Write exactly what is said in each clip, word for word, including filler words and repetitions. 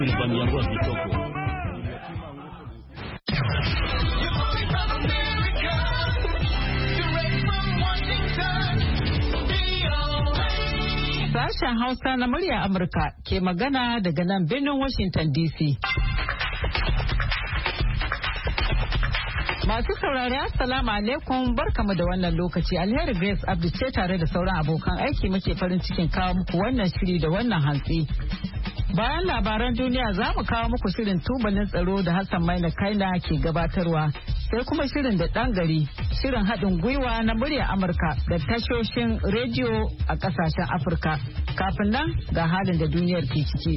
Sashen Hausa na murya Amurka ke magana daga nan birnin Washington D C. Masu saurari Assalamu alaikum, barkamu da wannan lokaci. Alheri Grace Abdu ce tare da sauran abokan aiki muke farin cikin kawo muku wannan shiri da wannan hantsi. Bayan labaran duniya za mu kawo muku shirin tubalin tsaro da Hassan Maina Kaina ke gabatarwa. Sai kuma shirin da ɗan gari, shirin haɗin gwiwa na muryar Amurka da tashoshin rediyo a ƙasashen Afirka. Kafin nan ga halin da duniyar ke ciki.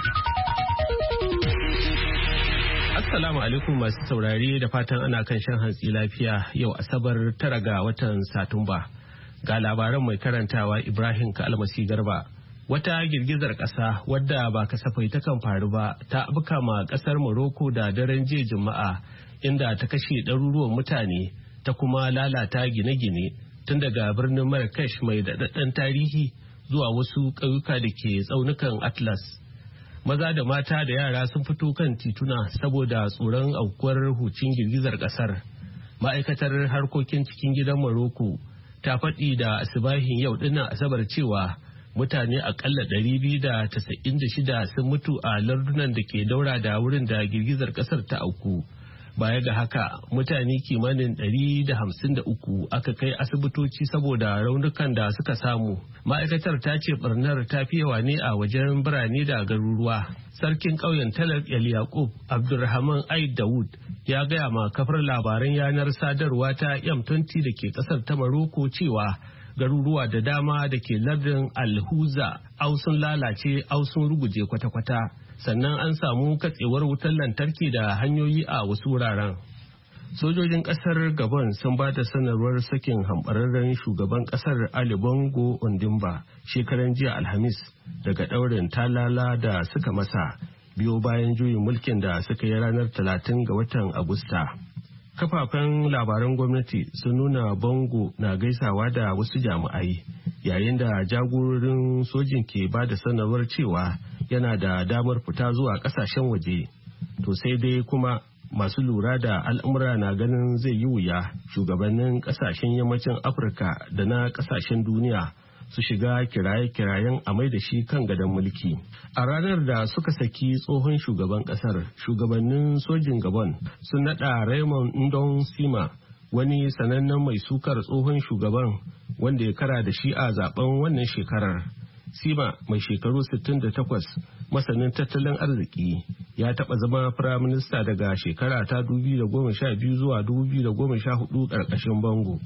Assalamu alaikum masu saurari da fatan ana kan shan hantsi lafiya yau Asabar tara ga watan Satumba. Ga labaran mai karantawa Ibrahim Kalmasi Garba. Wata girgizar ƙasa wadda ba kasafai ta kan faru ba ta abuka ma ƙasar Morocco da daren jiya Juma'a inda ta kashe ɗaruruwan mutane ta kuma lalata gine-gine tun daga birnin Marrakesh mai daɗaɗɗen tarihi zuwa wasu ƙauyuka da ke tsaunukan Atlas. Maza da mata da yara sun fito kan tituna saboda tsoron aukuwar hucin girgizar ƙasar. Ma'aikatar harkokin cikin gidan Morocco ta faɗi da asibahin yau dinnan Asabar cewa mutane akalla ɗari biyu da casa'in da shida sun mutu a lardunan da ke daura da wurin da girgizar ƙasar ta auku. Baya ga haka mutane kimanin ɗari da hamsin da uku aka kai asibitoci saboda raunukan da suka samu. Ma'aikatar ta ce barnar ta fi yawa ne a wajen birane da garuruwa. Sarkin ƙauyen Talar El Yaqub Abdulrahman Aid Dawud ya gaya ma kafar labaran yanar sadarwa ta M twenty da ke ƙasar ta Morocco cewa garuruwa da dama da ke lardin Alhuza au sun lalace au sun ruguje kwata-kwata. Sannan an samu katsewar wutar lantarki da hanyoyi a wasu wuraren. Sojojin kasar Gabon sun ba da sanarwar sakin hambararren shugaban kasar Ali Bongo Ondimba shekaran jiya Alhamis daga ɗaurin talala da suka masa biyo bayan juyin mulkin da suka yi ranar talatin ga watan Agusta. Kafafen labaran gwamnati sun nuna Bongo na gaisawa da wasu jami'ai yayin da jagororin sojin ke ba da sanarwar cewa yana da damar fita zuwa kasashen waje. To sai dai kuma masu lura da al'amura na ganin zai yi wuya shugabannin kasashen yammacin Afirka da na kasashen duniya su shiga kiraye-kirayen a mai da shi kan gadon mulki. A ranar da suka saki tsohon shugaban kasar, shugabannin sojin Gabon sun nada Raymond Ndong Sima, wani sanannen mai sukar tsohon shugaban wanda ya kara da shi a zaben wannan shekarar. Sima mai shekaru sittin da takwas, masanin tattalin arziki, ya taɓa zama firaminista daga shekara ta dubu biyu da goma sha biyu zuwa dubu biyu da goma sha hudu ƙarƙashin Bongo.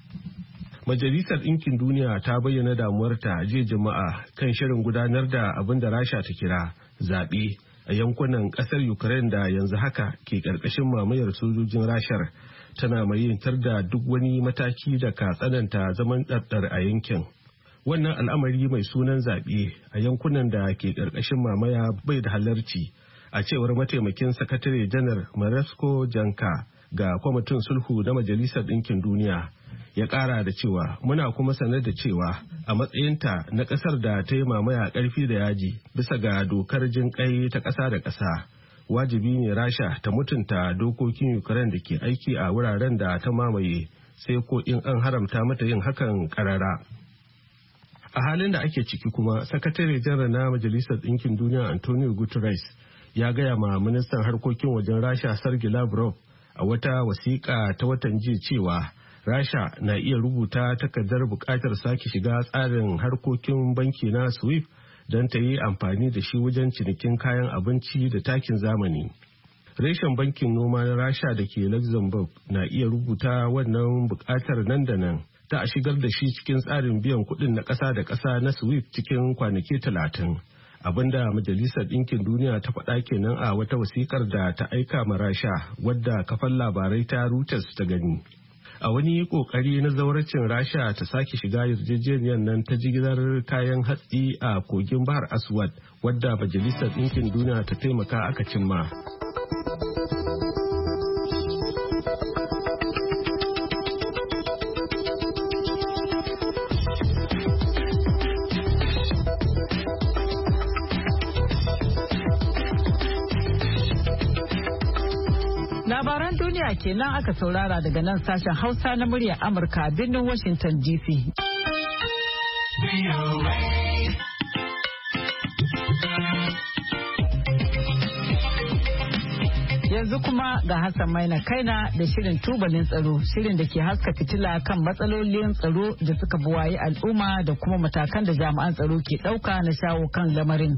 Majalisar Ɗinkin Duniya ta bayyana damuwarta jiya Juma'a kan shirin gudanar da abin da Rasha ta kira zaɓe a yankunan ƙasar Ukraine da yanzu haka ke ƙarƙashin mamayar sojojin Rashar, tana mai yintar da duk wani mataki da ka tsananta zaman ɗarɗar a yankin. Wannan al'amari mai sunan zaɓe a yankunan da ke ƙarƙashin mamaya bai da halarci, a cewar mataimakin sakatare janar Maresco Janka ga kwamitin sulhu na Majalisar Ɗinkin Duniya. Ya ƙara da cewa muna kuma sanar da cewa a matsayinta na ƙasar da ta yi mamaya ƙarfi da yaji bisa ga dokar jin ƙai ta ƙasa da ƙasa, wajibi ne Rasha ta mutunta dokokin Ukraine da ke aiki a wuraren da ta mamaye, sai ko in an haramta mata yin hakan ƙarara. A halin da ake ciki kuma, sakatare janar na Majalisar Ɗinkin Duniya Antonio Guterres ya gaya ma ministan harkokin wajen Rasha Sergei Lavrov a wata wasiƙa ta watan jiya cewa Rasha na iya rubuta takardar buƙatar sake shiga tsarin harkokin banki na SWIFT don ta yi amfani da shi wajen cinikin kayan abinci da takin zamani. Reshen bankin noma na Rasha da ke Luxembourg na iya rubuta wannan buƙatar nan da nan ta a shigar da shi cikin tsarin biyan kuɗin na ƙasa da ƙasa na SWIFT cikin kwanaki talatin. Abinda Majalisar Ɗinkin Duniya ta faɗa kenan a wata wasiƙar da ta aika ma Rasha wadda kafan labarai ta Reuters ta gani. A wani kokari na zauracin Rasha ta sake shiga yarjejeniyar nan ta jigilar kayan hatsi a kogin Bahar Aswad wadda Majalisar Ɗinkin Duniya ta taimaka aka cimma. Labaran duniya kenan aka saurara daga nan sashen Hausa na muryar Amurka a birnin Washington D C. Yanzu kuma ga Hassan Maina Kaina da shirin tubalin tsaro, shirin da ke haska fitila kan matsalolin tsaro da suka buwayi al'umma da kuma matakan da jami'an tsaro ke ɗauka na shawo kan lamarin.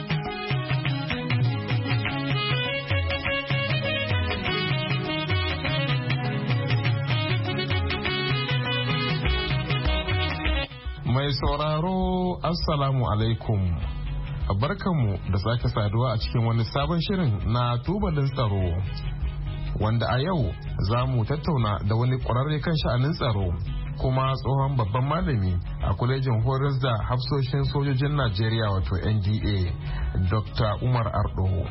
Mai sauraro Assalamu alaikum. Barkanmu da sake saduwa a cikin wani sabon shirin na tubalin tsaro, wanda a yau za mu tattauna da wani ƙwararre kan sha'anin tsaro kuma tsohon babban malami a kwalejin horas da hafsoshin sojojin Najeriya wato N D A, Doctor Umar Ardo.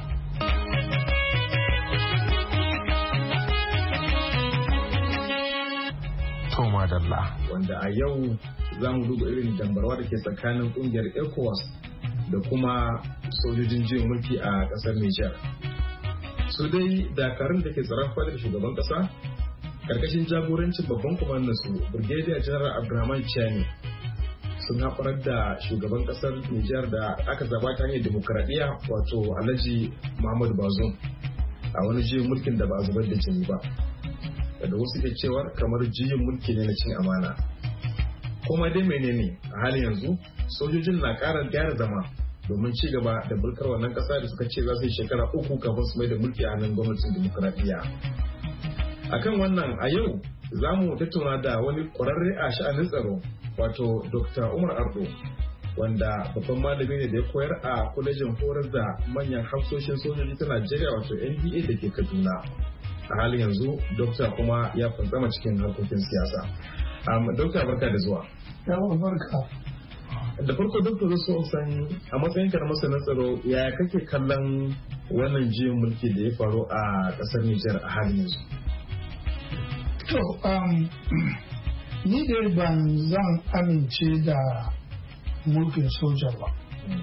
Toma Dalla. Wanda a yau za mu duba irin dambarwa da ke tsakanin kungiyar ECOWAS da kuma sojojin juyin mulki a kasar Nijar. Su dai dakarun da ke tsaron fadar shugaban kasa karkashin jagorancin babban kwamandan su Brigadier General Abdurrahman Chani sun haɓarar da shugaban kasar Nijar da aka zaba ta hanyar demokradiyya wato Alhaji Muhammadu Bazoum a wani juyin mulkin da ba a zubar da jini ba. Da wasu ke cewar kamar juyin mulki ne na cin amana. Kuma dai menene a halin yanzu sojojin na ƙara gyara zama domin ci gaba da mulkar wannan ƙasa da suka ce za su yi shekara uku kafin su mai da mulki a hannun gwamnatin demokuraɗiyya. Akan wannan a yau za mu tattauna da wani ƙwararre a sha'anin tsaro wato Doctor Umar Ardo, wanda babban malami ne da ya koyar a kwalejin horar da manyan hafsoshin sojoji ta Najeriya wato N D A da ke Kaduna. A halin yanzu Dokta kuma ya fantsama cikin harkokin siyasa. Dokta barka da zuwa. Yawon barka. Da farko Dokta zai so san a matsayinka na masanin tsaro yaya kake kallon wannan juyin mulki da ya faru a kasar Nijar a halin yanzu? To, ni dai ban zan amince da mulkin soja ba.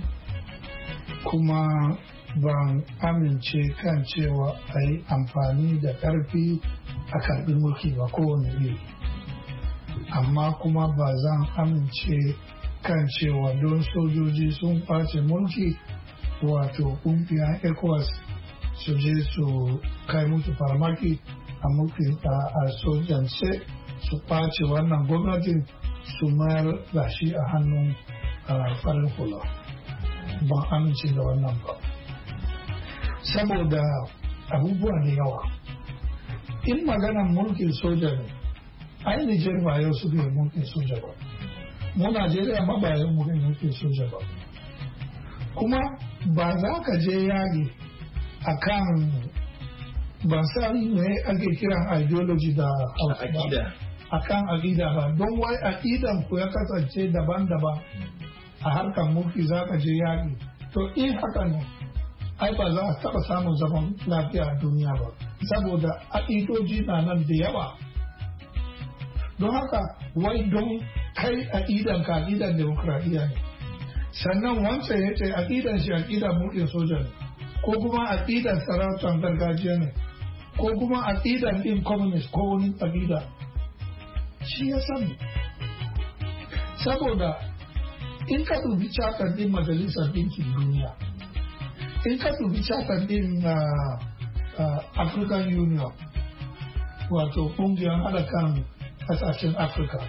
Kuma ban amince kan cewa a yi amfani da ƙarfi a karɓi mulki ba kowane iri. Amma kuma ba zan amince kan cewa don sojoji sun ɓace mulki wato ƙungiyar ECOWAS su je su kai musu farmaki a mulki a sojance su ɓace wannan gwamnatin su mayar da shi a hannun farin hula. Ban amince da wannan ba. Saboda abubuwa da yawa. In maganan mulkin soja ne, ai Nijar ba yau suke mulkin soja ba. Mu Najeriya ma ba yau muke mulkin soja ba. Kuma ba za ka je yaƙi a kan ban san me ake kiran ideology da aƙida. A kan aƙida ba, don wai aƙidan ku ya kasance daban-daban a harkar mulki za ka je yaƙi. To in haka ne, ai ba za a taɓa samun zaman lafiya a duniya ba, saboda aƙidoji na nan da yawa. Don haka wai don kai aƙidan ka aƙidan demokradiyya ne, sannan wancan ya ce aƙidan shi aƙidan mulkin soja ne, ko kuma aƙidan sarautar gargajiya ne, ko kuma aƙidan ɗin communist ko wani aƙida. Shi ya sani. Saboda in ka dubi charter ɗin majalisar ɗinkin duniya, in ka dubi charter ɗin African Union, wato ƙungiyar haɗa kan ƙasashen Afirka,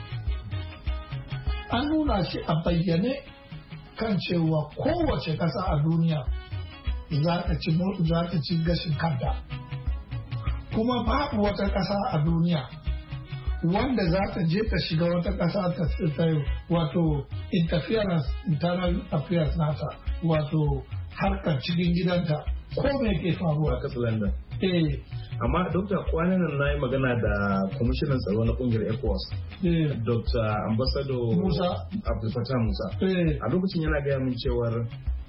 an nuna shi a bayyane kan cewa kowace ƙasa a duniya za ta ci za ta ci gashin kanta, kuma babu wata ƙasa a duniya wanda za ta je ta shiga wata ƙasa ta tsayo wato interference internal affairs nata, wato harkar cikin gidanta ko me ke faruwa a London. Eh. Amma Dokta kwanan nan na yi magana da kwamishinan tsaro na kungiyar ECOWAS, Eh. Dokta Ambassador Musa Abdulfatah Musa. Eh. A lokacin yana gaya min cewar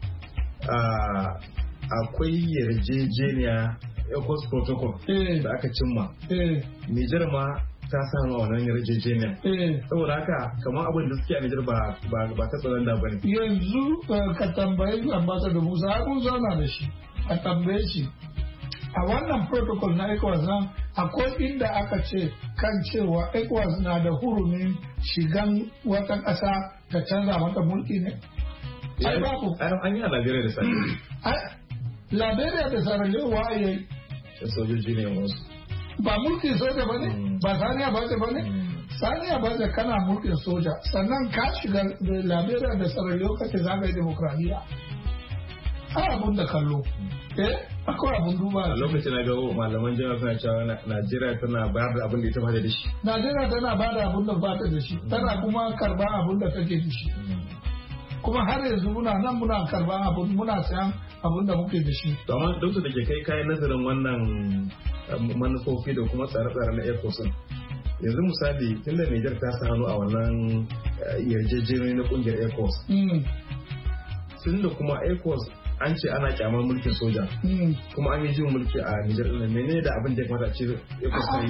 akwai yarjejeniya ECOWAS protocol Eh. da aka cimma. Eh. Nijar ma ta samu wannan yarjejeniya. Eh. Saboda haka kamar abin da suke a Nijar ba ba ta tsaron da bane. Yanzu eh, ka tambayi ambassador Musa, har mun zauna da shi, a tambaye shi a wannan protocol na ECOWAS nan akwai inda aka ce kan cewa ECOWAS na da hurumin shigan wata ƙasa ta canza mata mulki ne? Ai babu. An yi a Liberia da Sierra Leone. Liberia da Sierra Leone wa yi? Sojoji ne wasu. Ba mulkin soja ba ne? Ba Sani Abacha ba ne? Sani Abacha kana mulkin soja sannan ka shiga Liberia da Sierra Leone kace za ka yi demokradiyya. Ai abun da kallo. Eh? Akwai abun duba. A lokacin na ga malaman jami'a suna cewa Najeriya tana bayar da abin da ita bada da shi. Najeriya tana bayar da abin da ba ta da shi. Tana kuma karba abin da take da shi. Kuma har yanzu muna nan muna karba abin muna sayan abin da muke da shi. To amma dokta da ke kai kayan nazarin wannan manufofi da kuma tsare-tsare na ECOWAS. Yanzu misali tunda Niger ta sa hannu a wannan yarjejeniyoyi na kungiyar ECOWAS. Tunda kuma ECOWAS an ce ana kyamar mulkin soja kuma an yi jin mulki a Nijar ɗin mene da abin da ya kamata ce ECOWAS ta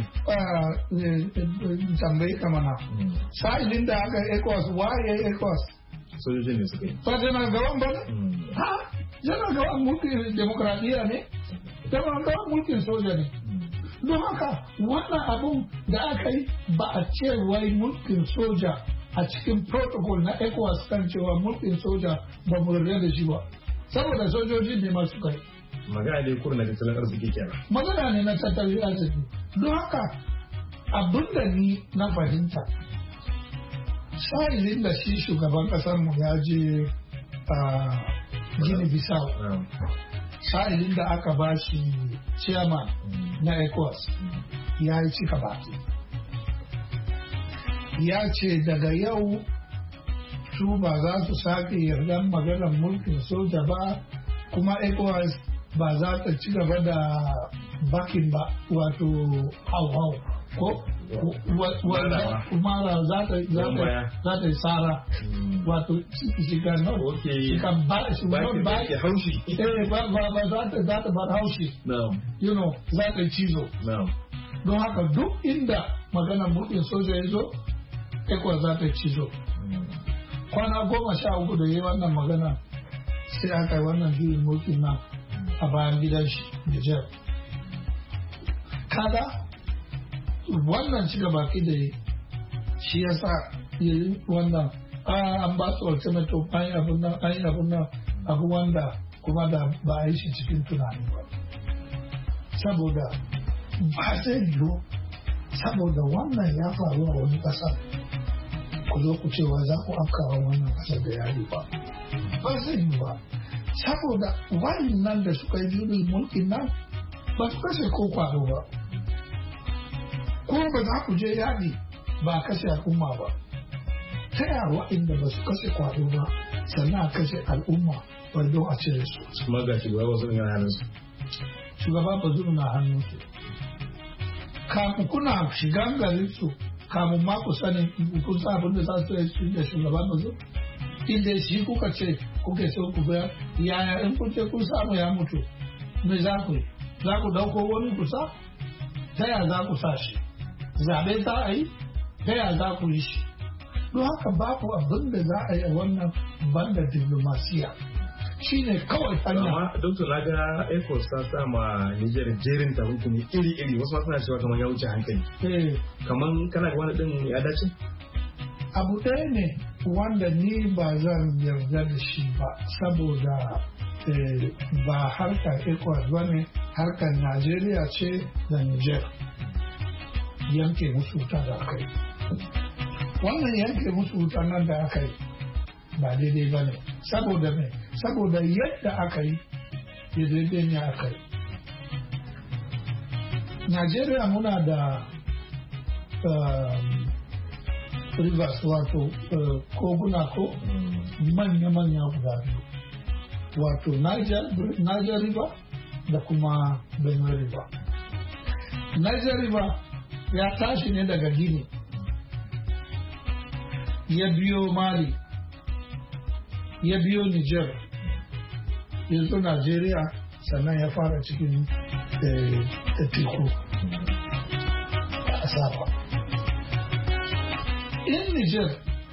yi tambayi ka mana sa'ilin da aka ECOWAS waye ECOWAS sojojin ne suka yi ba janar gawan ba ne ha janar gawan mulkin demokradiyya ne janar gawan mulkin soja ne don haka wannan abun da aka yi ba a ce wai mulkin soja a cikin protocol na ECOWAS kan cewa mulkin soja ba mu yarda da shi ba saboda sojoji ne masu kai magana ne kurna da tattalin arziki kenan magana ne na tattalin arziki don haka abinda ni na fahimta sa'ilin da shi shugaban kasar mu ya je a Gini Bissau sa'ilin da aka ba shi chairman na ECOWAS ya yi cika baki ya ce daga yau su ba za su sake yarda maganar mulkin soja ba kuma ECOWAS ba za ta ci gaba da bakin ba wato hau-hau ko wanda mara za ta yi tsara wato shiga shiga ba shi ba ba haushi ba ba za ta za ta bar haushi you know za ta yi cizo don haka duk inda maganar mulkin soja ya zo ECOWAS za ta yi cizo kwana goma sha uku da yi wannan magana sai aka yi wannan juyin mulkin nan a bayan gidan shi Nijar. Kada wannan cika baki da yi shi ya sa yi wannan an ba su ultimatum an yi abun nan an yi abun nan abu wanda kuma da ba a yi shi cikin tunani ba. Saboda ba zai yiwu saboda wannan ya faru a wani ƙasa. Ku zo ku cewa za ku afkawa wannan kasar da yari ba ba zai yi ba saboda wani nan da suka yi jurin mulkin nan ba su kashe ko kwado ba ko ba za ku je yari ba kashe al'umma ba ta yaya waɗanda ba su kashe kwado ba sannan a kashe al'umma wanda a cire su kuma ga shugaba ba su na hannunsu shugaba ba su na hannunsu kafin kuna shigan garin su kamun ma ku sanin kun sa abin da za su yi da shugaban mazu inda shi kuka ce kuke so ku ga yaya in kun ce kun samu ya mutu me za ku yi za ku dauko wani kusa ta ya za ku sa shi zaɓe za a yi ta ya za ku yi shi don haka babu abin da za a yi a wannan banda diplomasiya shi ne kawai hanya. Amma doktor na ga ECOWAS ta sa ma Nijar jerin ta hukumi iri-iri wasu suna cewa kamar ya wuce hankali. Kamar kana ga wani din ya dace? Abu ɗaya ne wanda ni ba zan yarda da shi ba saboda ba harkar ECOWAS ba ne harkar Najeriya ce da Nijar yanke musu wuta da aka yi. Wannan yanke musu wuta nan da aka yi ba daidai ba ne saboda me saboda yadda aka yi daidai ne aka yi Najeriya muna da rivers wato koguna ko manya-manya guda biyu wato Niger River da kuma Benue River. Niger River ya tashi ne daga Gini ya biyo Mali ya biyo Niger ya zo Najeriya sannan ya fara cikin teku a Asaba. In Niger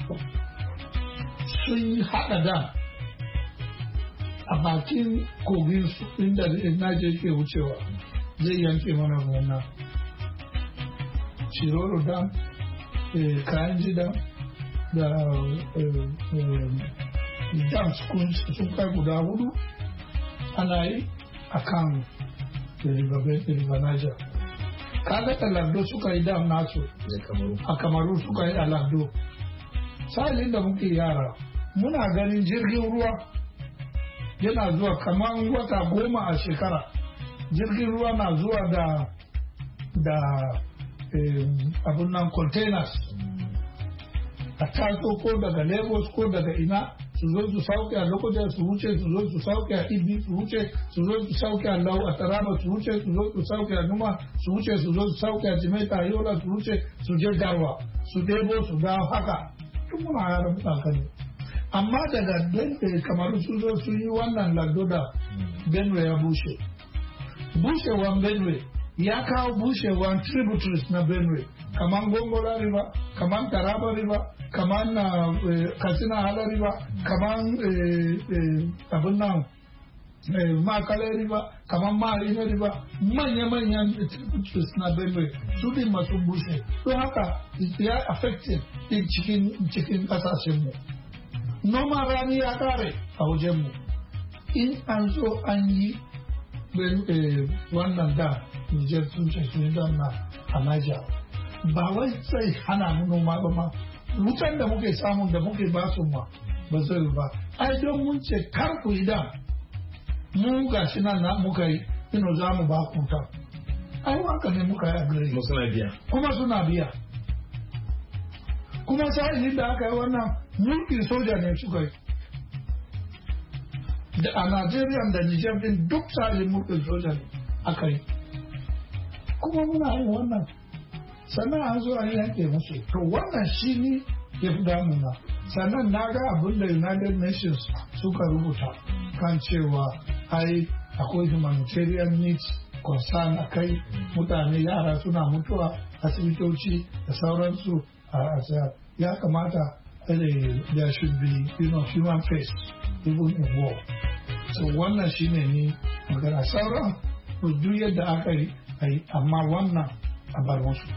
sun haɗa da a bakin kogin su inda Niger ke wucewa zai yanke mana gona. Shiroro dam, Kayanji dam da dam sun kai guda hudu ana yi a kan river Niger. Kaga da Lando suka yi dam nasu a Kamaru suka yi a Lando. Sa'ilin da muke yara muna ganin jirgin ruwa yana zuwa kamar wata goma a shekara. Jirgin ruwa na zuwa da da abun nan containers a taso ko daga Lagos ko daga ina su zo su sauke a Lokoja su wuce su zo su sauke a Ibi su wuce su zo su sauke a Lau a Taraba su wuce su zo su sauke a Numa su wuce su zo su sauke a Jimeta Yola su wuce su je Garwa su debo su dawo haka tun muna yara mutane. Amma daga Benue kamar su zo su yi wannan Lando da Benue ya bushe. Bushewan Benue ya kawo bushewan tributaries na Benue kamar Gongola River, kamar Taraba River, kamar na Katsina Hala River, kamar abin nan Makale River, kamar Marina River, manya-manyan tributaries na Benue su din masu bushe. Don haka ya affected cikin kasashenmu. Noman rani ya kare a wajenmu. In an zo an yi wannan da Nijar sun ce sun don na a Niger ba wai sai hana mu noma ba ma wutan da muke samun da muke ba su ma ba zai ba ai don mun ce kar ku yi da mu ga shi nan na muka yi ino za mu ba ku ta ai haka ne muka yi a gare suna biya kuma suna biya kuma sai da aka yi wannan mulkin soja ne suka yi da a Najeriya da Nijar din duk sa'ilin mulkin soja ne aka yi kuma muna yin wannan sannan an zo an yanke musu to wannan shi ne ya fi damuna sannan na ga abin da United Nations suka rubuta kan cewa ai akwai humanitarian needs concern a kai mutane yara suna mutuwa asibitoci da sauransu a ya kamata there should be you know, human face even in war so wannan shine ne magana sauran duk yadda aka yi amma wannan a bar musu.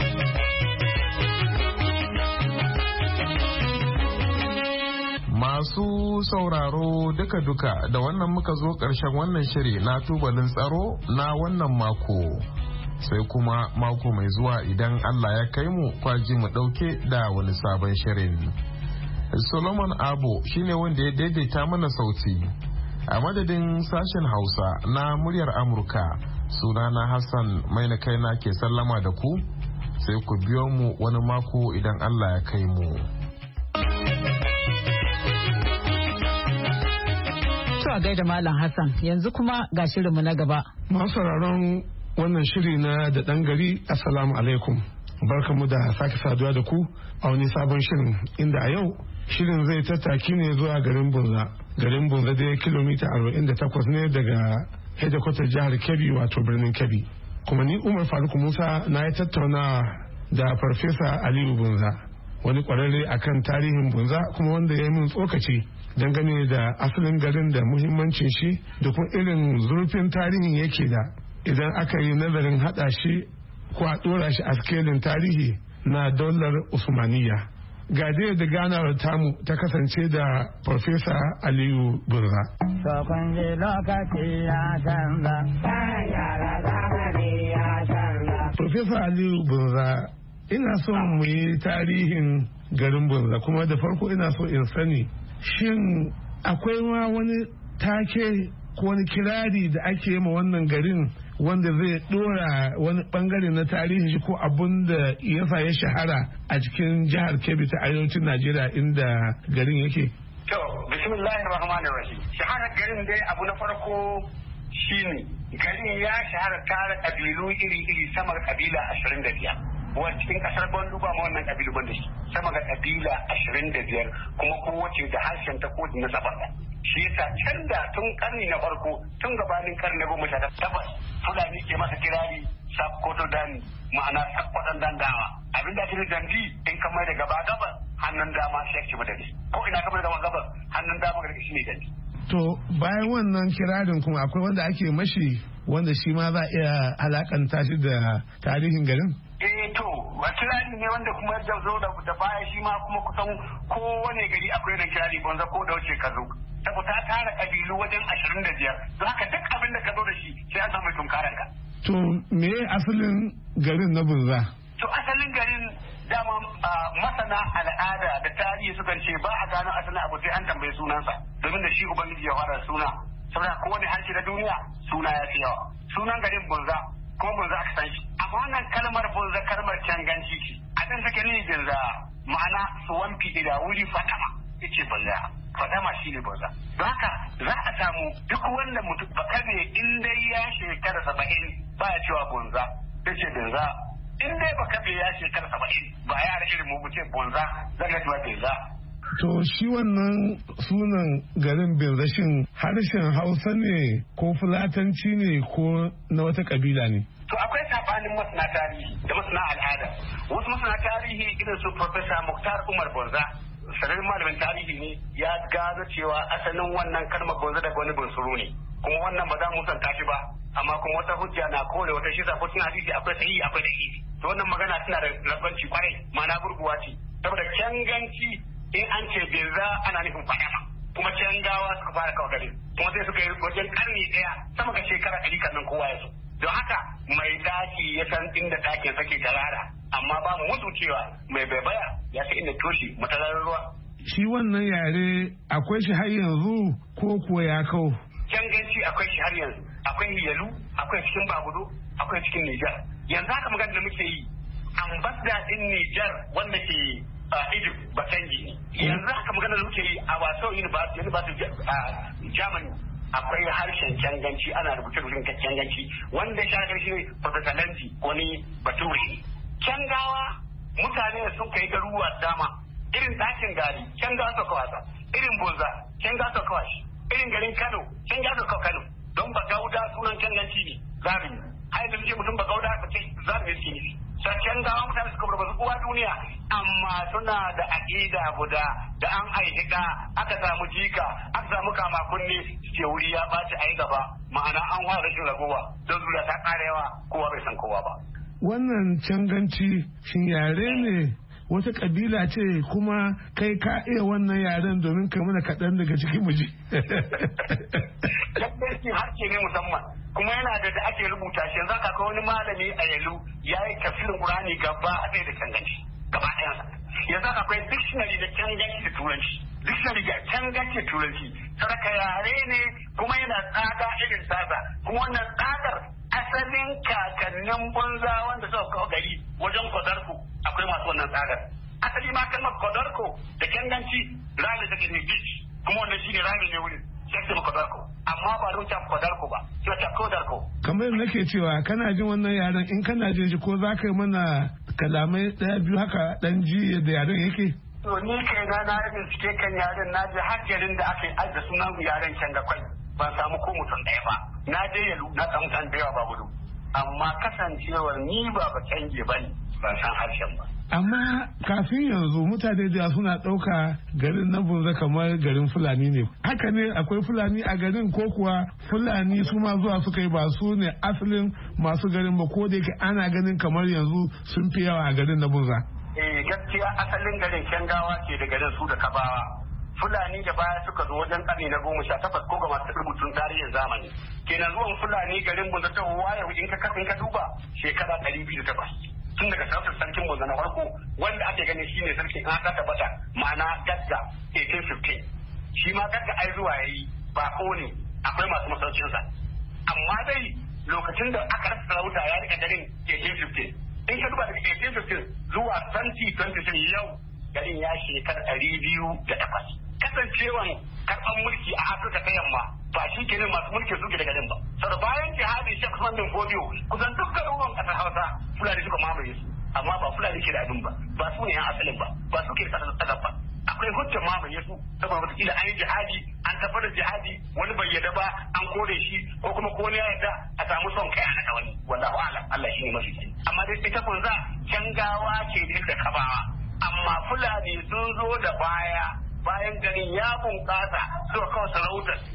Masu sauraro duka-duka da wannan muka zo ƙarshen wannan shiri na tubalin tsaro na wannan mako. Sai kuma mako mai zuwa idan Allah ya kai mu kwaji mu ɗauke da wani sabon shirin. Solomon Abo shine wanda ya daidaita mana sauti. A madadin sashen Hausa na muryar Amurka, sunana Hassan mai na kaina ke sallama da ku, sai ku biyo mu wani mako idan Allah ya kai mu. A gaida Malam Hassan, yanzu kuma ga shirinmu na gaba. Masu sauraron wannan shiri na da ɗan gari, Assalamu alaikum. Barkamu da sake saduwa da ku a wani sabon shirin inda a yau shirin zai tattaki ne zuwa garin Bunza. Garin Bunza dai kilomita arba'in da takwas ne daga hedikwatar jihar Kebbi wato birnin Kebbi. Kuma ni Umar Faruk Musa na yi tattauna da Farfesa Aliyu Bunza, wani kwararre akan tarihin Bunza kuma wanda ya yi min tsokaci dangane da asalin garin da muhimmancin shi da kuma irin zurfin tarihin yake da idan aka yi nazarin hada shi ko a dora shi a skelin tarihi na daular Usmaniya. Ga dai da ganawar tamu ta kasance da Farfesa Aliyu Bunza. Farfesa Aliyu Bunza, ina son mu yi tarihin garin Bunza kuma da farko ina so in sani shin akwai ma wani take ko wani kirari da ake ma wannan garin wanda zai dora wani bangare na tarihin shi ko abun da yasa ya shahara a cikin jihar Kebbi ta arewacin Najeriya inda garin yake? To, bismillahir rahmanir rahim. Shaharar garin dai abu na farko shine garin ya shahara tare kabilu iri-iri sama da kabila ashirin da biyar. Wani cikin kasar Gwandu ba ma wannan kabilu ban da shi sama ga kabila ashirin da biyar kuma kowace da harshen ta ko na sabar shi yasa can da tun karni na farko tun gabanin karni na goma sha takwas Fulani ke masa kirari Sakkwato Dani ma'ana Sakkwatan Dandawa abin da ake dandi in ka mai da gaba gabas hannun dama shi ake madadi ko ina ka mai da gaba gabas hannun dama ga shi ne dandi. To bayan wannan kirarin kuma akwai wanda ake mashi wanda shi ma za a iya alakanta shi da tarihin garin? eh to kirari ne wanda kuma da zo da baya shi ma kuma kusan kowane gari akwai da kirari banza ko da wuce ka zo saboda ta tara kabilu wajen ashirin da biyar don haka duk abin da ka zo da shi sai an samu tunkaran ka. To me asalin garin na Bunza? To asalin garin dama masana al'ada da tarihi sukan ce ba a gano asalin abu sai an tambayi sunansa domin da shi ubangiji ya fara suna saboda kowane harshe na duniya suna ya fi yawa. Sunan garin Bunza kuma Bunza aka san shi amma wannan kalmar Bunza kalmar canganci ce abin take ni Bunza ma'ana suwanfi da wuri fadama yace Bunza fadama shi ne Bunza don haka za a samu duk wanda mutum bakare in dai ya shekara saba'in ba ya cewa Bunza yace Bunza in dai baka bai ya shekara saba'in ba ya da irin mu ce Bunza zaka cewa Bunza. To shi wannan sunan garin Bunza shin harshen Hausa ne ko Fulatanci ne ko na wata kabila ne? To akwai sabanin masana tarihi da masana al'ada. Wasu masana tarihi irin su Professor Muktar Umar Bunza sanannen malamin tarihi ne ya gano cewa asalin wannan kalmar Bunza daga wani bunsuru ne. Kuma wannan ba za mu san tashi ba amma kuma wata hujja na kore wata shi ko cikin hadisi akwai sahihi akwai dahihi. To wannan magana tana da rabanci kwarai ma'ana gurguwa ce saboda canganci in an ce Bunza ana nufin fadama kuma cangawa suka fara kawo gari kuma sai suka yi wajen karni daya sama ga shekara ɗari kamin kowa ya so don haka mai daki ya san inda dakin sake tarara amma ba mu mutu cewa mai baibaya ya san inda toshi matalarar ruwa. Shi wannan yare akwai shi har yanzu ko kuwa ya kau? Canganci akwai shi har yanzu akwai Hiyalu akwai cikin Bagudo akwai cikin Nijar yanzu haka magana da muke yi ambassador din Nijar wanda ke Egypt Batangi ne yanzu haka magana da muke yi a wasu university a Germany akwai harshen canganci ana rubuce rubutun canganci wanda shagar shi ne Professor Lanzi wani bature. Cangawa mutane sun kai garuruwa dama irin ɗakin gari cangawa suka wasa irin Bunza cangawa suka washi irin garin Kano cangawa suka Kano don ba gauda sunan canganci ne zabi ai da ce mutum ba gauda ka ce zabi ne ne sarkin gawa mutane suka barbazu kowa duniya amma suna da aƙida guda da an haihi da aka samu jika aka samu kama kunne ce wuri ya ɓaci a yi gaba ma'ana an fara rashin ragowa don zuriya ta ƙarewa kowa bai san kowa ba. Wannan canganci shin yare ne wata kabila ce kuma kai ka iya wannan yaren domin ka mana kaɗan daga cikin muji. Tabbaci harshe ne musamman kuma yana da da ake rubuta shi yanzu aka wani malami a yalu ya yi tafsirin Qur'ani gaba a ɗaya da canganci gaba ɗayansa. Yanzu akwai dictionary da canganci da turanci. Dictionary da canganci da turanci. Saraka yare ne kuma yana tsada irin tsada kuma wannan tsadar asalin kakannin Bunza wanda suka kawo gari wajen Kodarko akwai masu wannan tsadar. Asali ma kalmar Kodarko da canganci rami take ne beach kuma wannan shine rami ne wurin. Sai mu Kodarko amma ba ruta Kodarko ba sai ta Kodarko. Kamar yadda nake cewa kana jin wannan yaren in kana jin shi ko za ka yi mana kalamai ɗaya biyu haka ɗan ji da yaren yake? To ni kai na na bincike kan yaren na ji har garin da aka yi adda sunan yaren can da kwai ban samu ko mutum ɗaya ba. Na je yalu na samu san da yawa ba gudu amma kasancewar ni ba ba canje ba ne ban san harshen ba. Amma kafin yanzu mutane da suna ɗauka garin na Bunza kamar garin Fulani ne. Haka ne akwai Fulani a garin ko kuwa Fulani su ma zuwa suka yi ba su ne asalin masu garin ba ko da yake ana ganin kamar yanzu sun fi yawa a garin na Bunza. Eh gaskiya asalin garin Kyangawa ke da garin su da Kabawa. Fulani da baya suka zo wajen ƙarni na goma sha takwas ko ga masu rubutun tarihin zamani. Kenan zuwan Fulani garin Bunza ta huwa yau in ka kafin ka duba shekara ɗari biyu da takwas. Tun daga sarautar sarkin Bunza na farko wanda ake ganin shi ne sarkin an aka tabbata ma'ana Gadda eighteen fifteen. Shi ma Gadda ai zuwa yayi ba ko ne akwai masu masaukinsa. Amma dai lokacin da aka rasa sarauta ya rika garin eighteen fifteen. In ka duba daga eighteen fifteen zuwa twenty twenty-three yau garin ya shekara ɗari biyu da takwas. Kasancewan karɓar mulki a Afirka ta yamma ba shi kenan masu mulki suke da garin ba. Sau bayan jihadin Sheikh Usman bin Fodio kusan duk garuruwan ƙasar Hausa Fulani suka mamaye su amma ba Fulani ke da abin ba ba su ne yan asalin ba ba su ke da ƙasar ba. Akwai hujjar mamaye su saboda wataƙila an yi jihadi an tabbatar da jihadi wani bai yarda ba an kore shi ko kuma ko ne ya yarda a samu son kai a naɗa wani wallahu a'lam Allah shi ne mafi sani. Amma dai ita Bunza Kyangawa ce da Kabawa amma Fulani sun zo da baya bayan garin ya bunƙasa suka kawo sarautar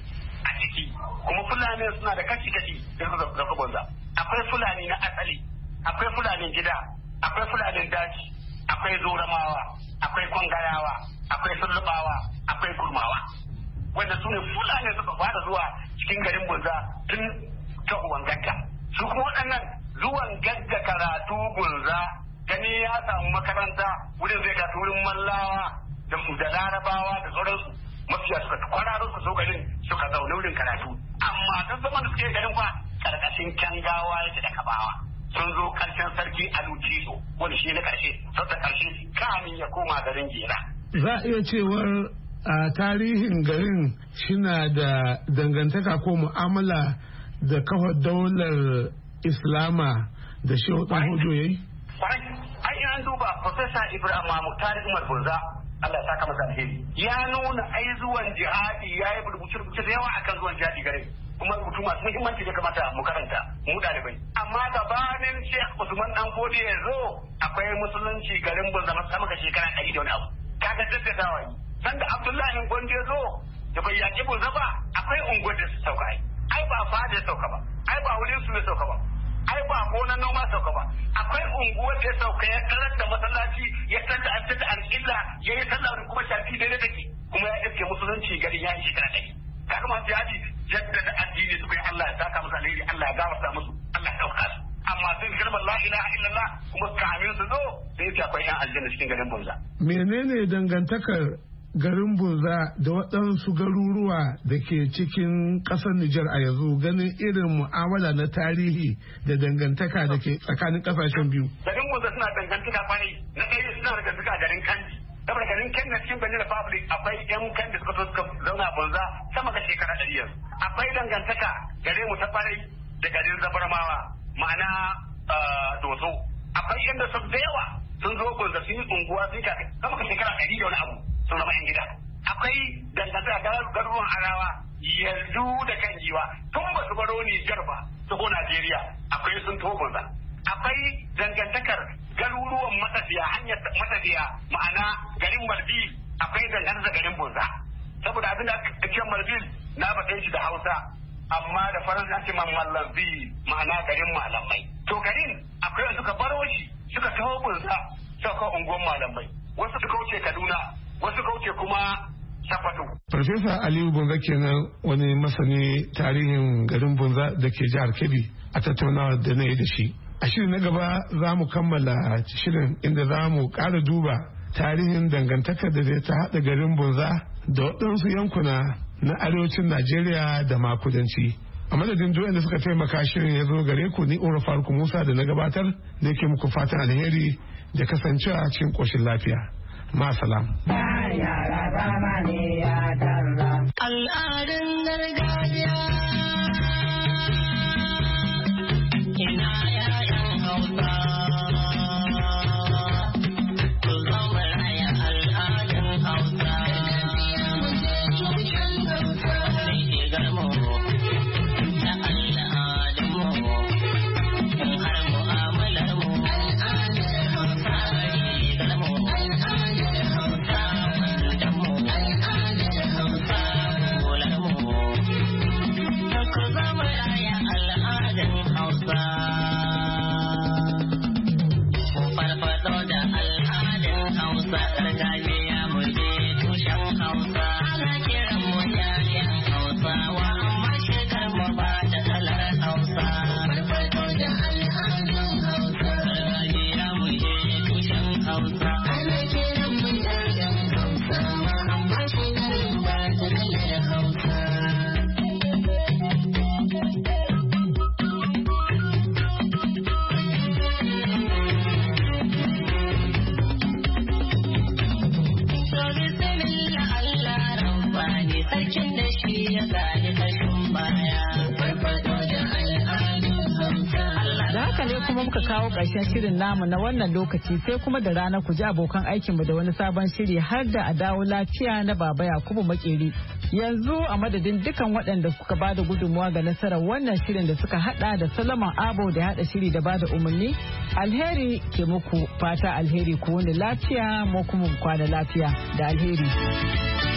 a ciki kuma fulani suna da kashi-kashi da suka bunza. Akwai fulani na asali, akwai fulanin gida, akwai fulanin daji, akwai zoramawa, akwai kwangarawa, akwai sullubawa, akwai kurmawa, wanda su ne fulani suka fara zuwa cikin garin bunza tun tahowan gagga. Su kuma waɗannan zuwan gagga karatu bunza gani ya samu makaranta wurin zai gasu wurin mallawa da larabawa da sauransu, mafiya suka kwararo su so garin suka zaune wurin karatu. Amma duk zaman da suke garin fa karkashin kyangawa yake da kabawa. Sun zo karshen sarki a Luciso wani shi na karshe, sauta karshe kamin ya koma garin Jera. Za a iya cewar a tarihin garin shina da dangantaka ko mu'amala da kafa daular Islama da Shehu Dan Hudu yayi? Kwarai, ai an duba Profesa Ibrahim Mahmud Tarihi Umar Bunza, Allah ya saka masa alheri. Ya nuna ai zuwan jihadi ya yi rubuce-rubuce da yawa akan zuwan jihadi garin. Kuma rubutu masu muhimmanci da kamata mu karanta mu ɗalibai. Amma gabanin Sheikh Usman Dan Fodi ya zo akwai musulunci garin Bunza sama ga shekara ɗari da wani abu. Kaga daddadawa yi. Sanda Abdullahi Gondo ya zo da bai yaƙi Bunza ba akwai unguwar da su sauka ai. Ai ba fada ya sauka ba. Ai ba wurin su ya sauka ba. Ai ba gonan noma sauka ba. Akwai unguwar da ya sauka ya tarar da masallaci ya tanda an tada alƙilla ya yi sallah da kuma shafi daidai take kuma ya iske musulunci garin ya yi shekara ɗari. Kaga masu yaji jaddada addini suka yi Allah ya saka musu alheri, Allah ya gafarta musu, Allah ya ɗauka su. Amma sun kalmar la ilaha illallah kuma kamin su zo sai ce akwai yan aljanna cikin garin Bunza. Menene dangantakar garin Bunza da waɗansu garuruwa da ke cikin ƙasar Nijar a yanzu, ganin irin mu'amala na tarihi da dangantaka da ke tsakanin ƙasashen biyu? Garin Bunza suna dangantaka kwanai, na ɗaya suna dangantaka a garin Kandi. Saboda garin Kandi na cikin Benin Republic akwai yan Kandi suka zo suka zauna Bunza sama ga shekara ɗari yanzu. Akwai dangantaka gare mu ta kwarai da garin Zabarmawa, ma'ana Doso. Akwai yan da su da yawa sun zo Bunza sun yi unguwa sun kafin sama ga shekara ɗari da wani abu. Sun zama 'yan gida. Akwai dangantaka garuruwan Arawa yanzu da kan giwa tun ba su baro Nijar ba su ko Najeriya akwai sun togunza. Akwai dangantakar garuruwan matafiya hanyar matafiya ma'ana garin Malbil akwai dangantakar garin Bunza. Saboda abin da aka ce Malbil na faɗin shi da Hausa amma da Faransa ake man Mallabi ma'ana garin malamai. To garin akwai suka baro shi suka taho Bunza suka unguwan malamai. Wasu suka wuce Kaduna wasu kauce kuma Sakwato. Farfesa Aliyu Bunza kenan wani masani tarihin garin Bunza da ke jihar Kebbi a tattaunawa da na yi da shi. A shirin na gaba za mu kammala shirin inda za mu ƙara duba tarihin dangantakar da zai ta haɗa garin Bunza da waɗansu yankuna na arewacin Najeriya da ma kudanci. A madadin duk da suka taimaka shirin ya zo gare ku ni Umar Faruk Musa da na gabatar da ke muku fatan alheri da kasancewa cikin ƙoshin lafiya. Masalam. Al'adun gargajiya ina yayan Hausa. Ku zama raya al'adun Hausa. Sai ke garmo da al'adunmu in har mu'amalar mu. Al'adun Hausa ne garmo. Muka kawo ƙarshen shirin namu na wannan lokaci sai kuma da rana ku ji abokan aikinmu da wani sabon shiri har da a dawo lafiya na Baba Yakubu Makeri. Yanzu a madadin dukan waɗanda suka bada gudunmuwa ga nasarar wannan shirin da suka hada da Solomon Abo da hada shiri da bada umarni, alheri ke muku fata alheri ku wani lafiya mu kuma kwana lafiya da alheri.